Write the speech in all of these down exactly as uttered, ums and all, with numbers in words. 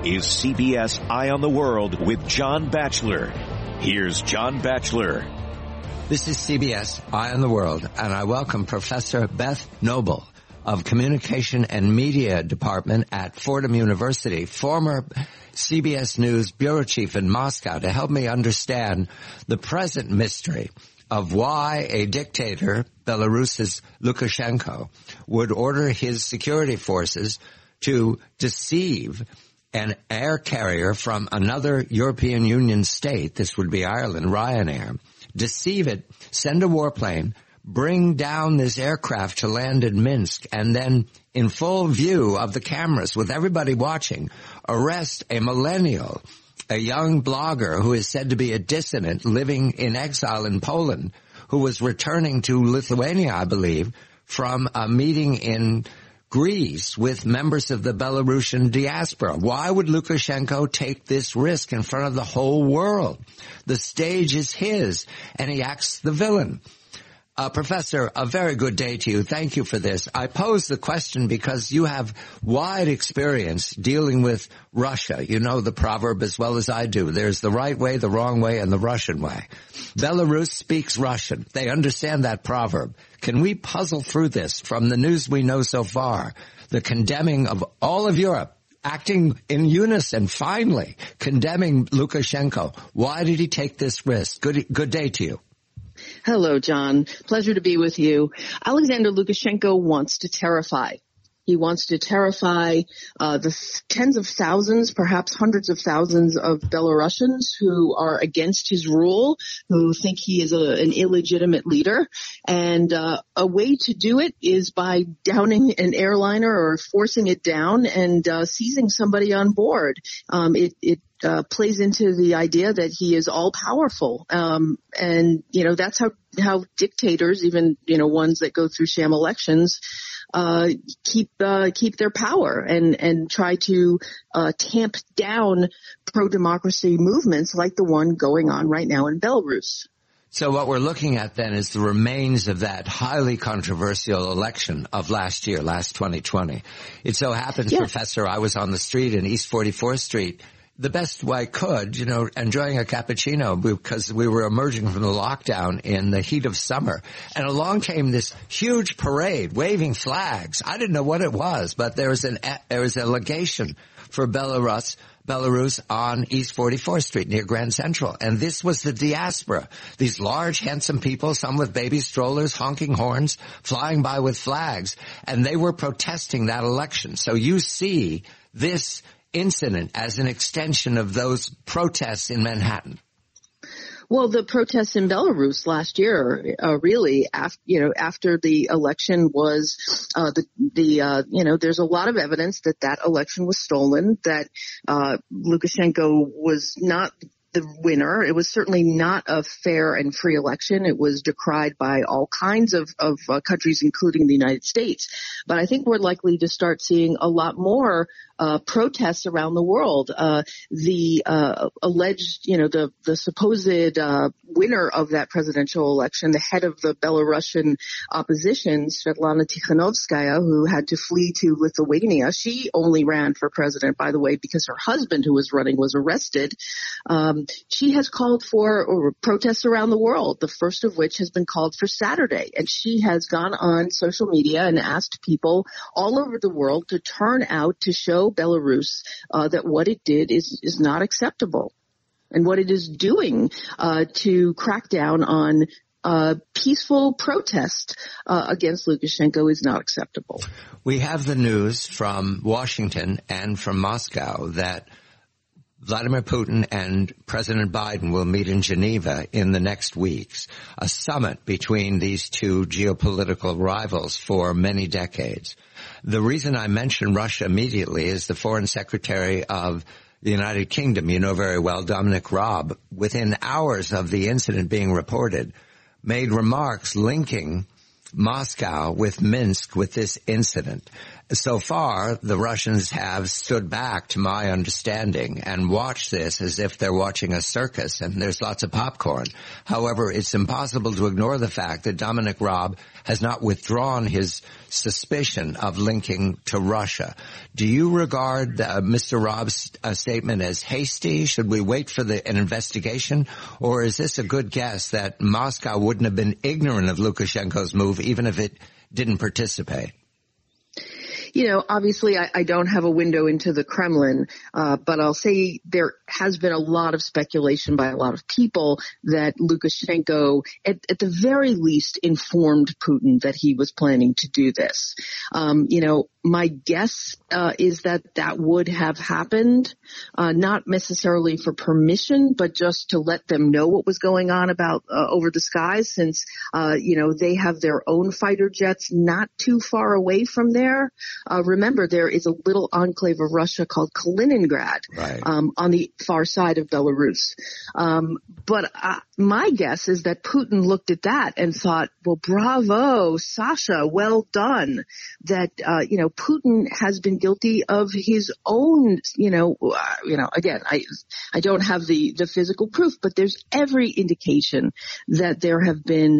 is C B S Eye on the World with John Batchelor. Here's John Batchelor. This is C B S Eye on the World, and I welcome Professor Beth Noble of Communication and Media Department at Fordham University, former C B S News bureau chief in Moscow, to help me understand the present mystery of why a dictator, Belarus's Lukashenko, would order his security forces to deceive an air carrier from another European Union state, this would be Ireland, Ryanair, deceive it, send a warplane, bring down this aircraft to land in Minsk, and then in full view of the cameras with everybody watching, arrest a millennial, a young blogger who is said to be a dissident living in exile in Poland, who was returning to Lithuania, I believe, from a meeting in Greece with members of the Belarusian diaspora. Why would Lukashenko take this risk in front of the whole world? The stage is his, and he acts the villain. Uh, Professor, a very good day to you. Thank you for this. I pose the question because you have wide experience dealing with Russia. You know the proverb as well as I do. There's the right way, the wrong way, and the Russian way. Belarus speaks Russian. They understand that proverb. Can we puzzle through this from the news we know so far? The condemning of all of Europe, acting in unison, finally, condemning Lukashenko. Why did he take this risk? Good, good day to you. Hello, John. Pleasure to be with you. Alexander Lukashenko wants to terrify. He wants to terrify uh, the tens of thousands, perhaps hundreds of thousands of Belarusians who are against his rule, who think he is a, an illegitimate leader. And uh, a way to do it is by downing an airliner or forcing it down and uh, seizing somebody on board. Um, it, it Uh, plays into the idea that he is all powerful. Um, and, you know, that's how, how dictators, even, you know, ones that go through sham elections, uh, keep, uh, keep their power and, and try to, uh, tamp down pro-democracy movements like the one going on right now in Belarus. So what we're looking at then is the remains of that highly controversial election of last year, last twenty twenty. It so happens, yeah. Professor, I was on the street in East forty-fourth Street the best way I could, you know, enjoying a cappuccino because we were emerging from the lockdown in the heat of summer. And along came this huge parade waving flags. I didn't know what it was, but there was an, there was a legation for Belarus, Belarus on East forty-fourth Street near Grand Central. And this was the diaspora. These large, handsome people, some with baby strollers, honking horns, flying by with flags. And they were protesting that election. So you see this incident as an extension of those protests in Manhattan. Well, the protests in Belarus last year, uh, really, after, you know, after the election was, uh, the, the, uh, you know, there's a lot of evidence that that election was stolen, that, uh, Lukashenko was not the winner. It was certainly not a fair and free election. It was decried by all kinds of, of uh, countries, including the United States. But I think we're likely to start seeing a lot more uh, protests around the world. Uh, the uh, alleged, you know, the, the supposed uh, winner of that presidential election, the head of the Belarusian opposition, Svetlana Tikhanovskaya, who had to flee to Lithuania. She only ran for president, by the way, because her husband, who was running, was arrested. Um, She has called for protests around the world, the first of which has been called for Saturday. And she has gone on social media and asked people all over the world to turn out to show Belarus uh, that what it did is, is not acceptable. And what it is doing uh, to crack down on uh, peaceful protest uh, against Lukashenko is not acceptable. We have the news from Washington and from Moscow that Vladimir Putin and President Biden will meet in Geneva in the next weeks, a summit between these two geopolitical rivals for many decades. The reason I mention Russia immediately is the Foreign Secretary of the United Kingdom, you know very well, Dominic Raab, within hours of the incident being reported, made remarks linking Moscow with Minsk with this incident. so far, the Russians have stood back, to my understanding, and watched this as if they're watching a circus, and there's lots of popcorn. However, it's impossible to ignore the fact that Dominic Raab has not withdrawn his suspicion of linking to Russia. Do you regard uh, Mister Raab's uh, statement as hasty? Should we wait for the, an investigation? Or is this a good guess that Moscow wouldn't have been ignorant of Lukashenko's move even if it didn't participate? You know, obviously I, I don't have a window into the Kremlin, uh, but I'll say there has been a lot of speculation by a lot of people that Lukashenko, at, at the very least, informed Putin that he was planning to do this. Um, you know, my guess uh, is that that would have happened, uh, not necessarily for permission, but just to let them know what was going on about uh, over the skies, since, uh, you know, they have their own fighter jets not too far away from there. Uh, remember, there is a little enclave of Russia called Kaliningrad, right, um, on the far side of Belarus. Um, but uh, my guess is that Putin looked at that and thought, well, bravo, Sasha, well done. That, uh, you know, Putin has been guilty of his own, you know, uh, you know, again, I, I don't have the, the physical proof, but there's every indication that there have been,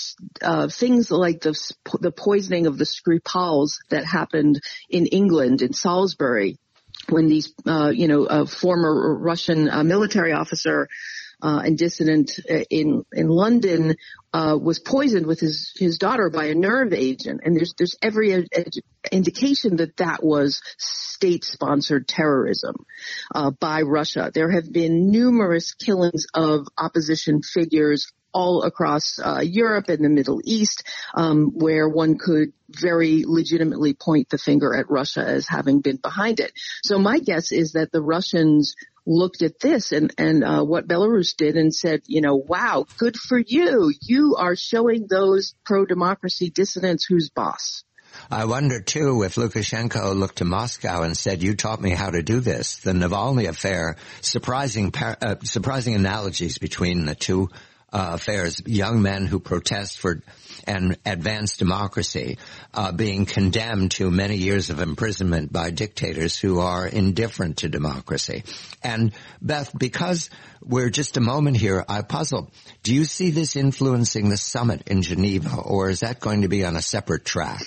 uh, things like the, the poisoning of the Skripals that happened in England, in Salisbury, when these, uh, you know, a former Russian uh, military officer Uh, and dissident in in London uh, was poisoned with his his daughter by a nerve agent, and there's there's every ed- indication that that was state-sponsored terrorism uh, by Russia. There have been numerous killings of opposition figures all across uh, Europe and the Middle East, um, where one could very legitimately point the finger at Russia as having been behind it. So my guess is that the Russians looked at this and, and uh, what Belarus did and said, you know, wow, good for you. You are showing those pro-democracy dissidents who's boss. I wonder, too, if Lukashenko looked to Moscow and said, you taught me how to do this. The Navalny affair, surprising, par- uh, surprising analogies between the two uh, affairs. Young men who protest for and advance democracy uh, being condemned to many years of imprisonment by dictators who are indifferent to democracy. And Beth, because we're just a moment here, I puzzle. Do you see this influencing the summit in Geneva, or is that going to be on a separate track?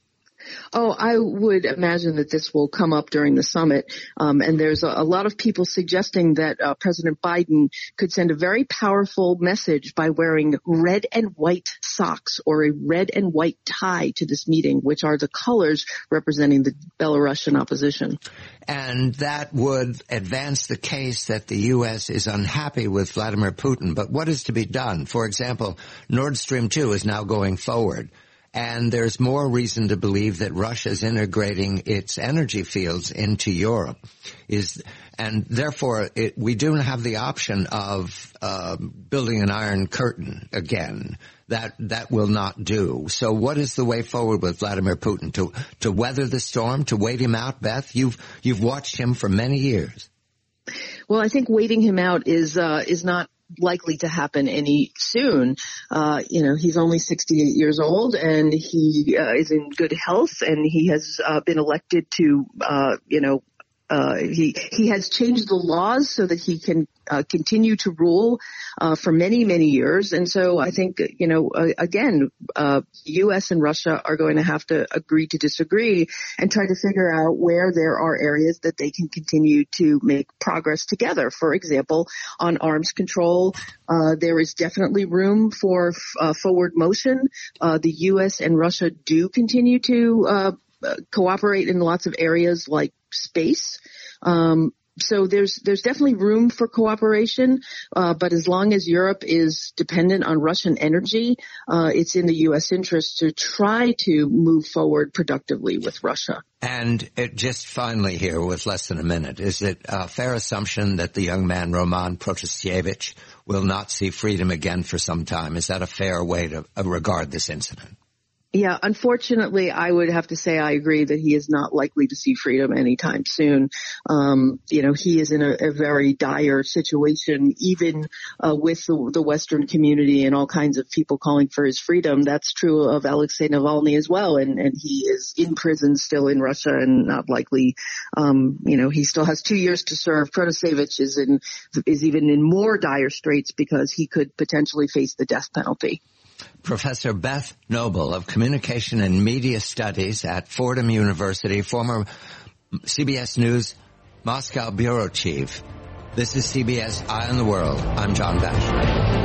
Oh, I would imagine that this will come up during the summit. Um, and there's a, a lot of people suggesting that uh, President Biden could send a very powerful message by wearing red and white socks or a red and white tie to this meeting, which are the colors representing the Belarusian opposition. And that would advance the case that the U S is unhappy with Vladimir Putin. But what is to be done? For example, Nord Stream two is now going forward. And there's more reason to believe that Russia is integrating its energy fields into Europe. Is and therefore, it, we do have the option of uh, building an iron curtain again. That that will not do. So, what is the way forward with Vladimir Putin to to weather the storm, to wait him out? Beth, you've you've watched him for many years. Well, I think waiting him out is uh, is not likely to happen any soon. Uh, you know, he's only sixty-eight years old and he uh, is in good health, and he has uh, been elected to, uh, you know, uh, he, he has changed the laws so that he can uh, continue to rule uh, for many, many years. And so I think, you know, uh, again, uh, U S and Russia are going to have to agree to disagree and try to figure out where there are areas that they can continue to make progress together. For example, on arms control, uh, there is definitely room for uh, forward motion. Uh, the U S and Russia do continue to uh, cooperate in lots of areas like space. Um, so there's there's definitely room for cooperation, uh, but as long as Europe is dependent on Russian energy, uh, it's in the U S interest to try to move forward productively with Russia. And it just finally here, with less than a minute, is it a fair assumption that the young man Roman Protasevich will not see freedom again for some time? Is that a fair way to uh, regard this incident? Yeah, unfortunately, I would have to say I agree that he is not likely to see freedom anytime soon. Um, you know, he is in a, a very dire situation, even uh, with the, the Western community and all kinds of people calling for his freedom. That's true of Alexei Navalny as well, and, and he is in prison still in Russia and not likely, um, you know, he still has two years to serve. Protasevich is in, is even in more dire straits because he could potentially face the death penalty. Professor Beth Noble of Communication and Media Studies at Fordham University, former C B S News Moscow bureau chief. This is C B S Eye on the World. I'm John Batchelor.